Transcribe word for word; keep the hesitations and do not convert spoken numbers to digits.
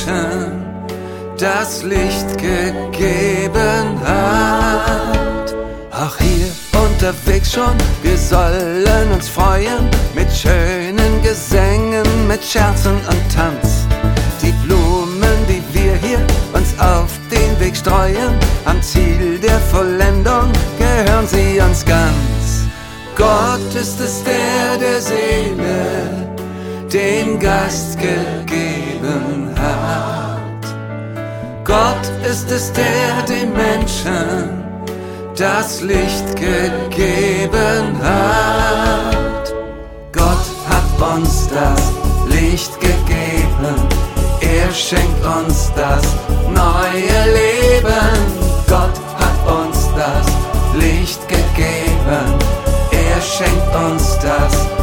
Menschen das Licht gegeben hat. Auch hier unterwegs schon, wir sollen uns freuen, mit schönen Gesängen, mit Scherzen und Tanz. Die Blumen, die wir hier uns auf den Weg streuen, am Ziel der Vollendung gehören sie uns ganz. Gott ist es, der der Seele den Geist gegeben hat. Gott ist es, der den Menschen das Licht gegeben hat. Gott hat uns das Licht gegeben, er schenkt uns das neue Leben. Gott hat uns das Licht gegeben, er schenkt uns das